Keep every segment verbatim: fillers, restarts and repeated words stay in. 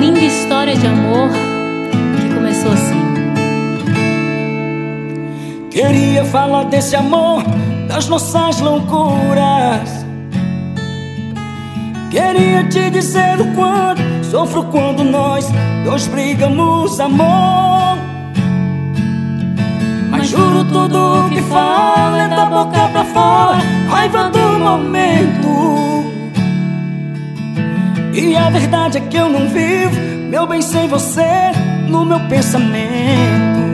linda história de amor que começou assim. Queria falar desse amor, das nossas loucuras. Queria te dizer o quanto sofro quando nós dois brigamos, amor. Mas juro, tudo o que falo é da boca pra fora, raiva do momento. E a verdade é que eu não vivo, meu bem, sem você no meu pensamento.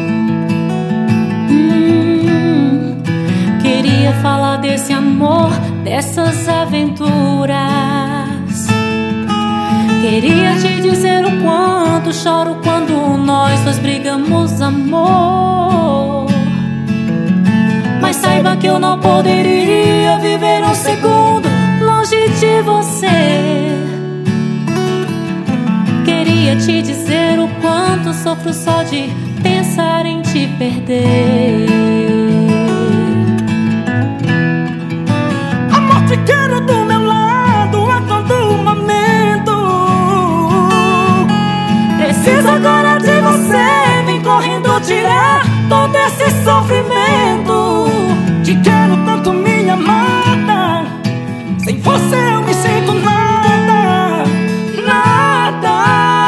hum, Queria falar desse amor, dessas aventuras. Queria te dizer o quanto choro quando nós dois brigamos, amor. Mas saiba que eu não poderia viver um segundo longe de você. Queria te dizer o quanto sofro só de pensar em te perder. Amor, te quero do meu lado a todo momento. Preciso agora de você, vem correndo tirar todo esse sofrimento. Te quero tanto, minha amada, sem você eu me sinto nada, nada.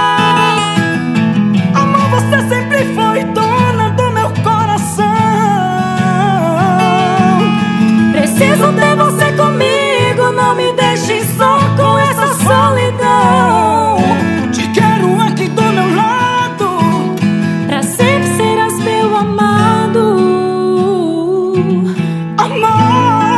Amor, você sempre foi dona do meu coração. Preciso ter você comigo, não me deixe só com essa solidão. Te quero aqui do meu lado, pra sempre serás meu amado. amor.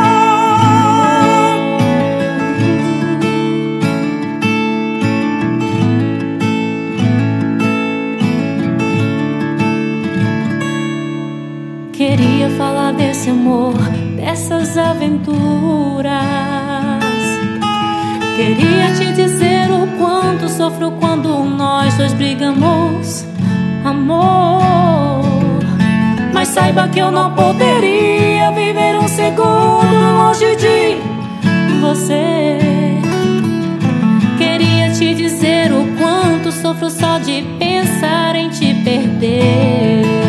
Queria falar desse amor, dessas aventuras. Queria te dizer o quanto sofro quando nós dois brigamos, amor. Mas saiba que eu não poderia viver um segundo longe de você. Queria te dizer o quanto sofro só de pensar em te perder.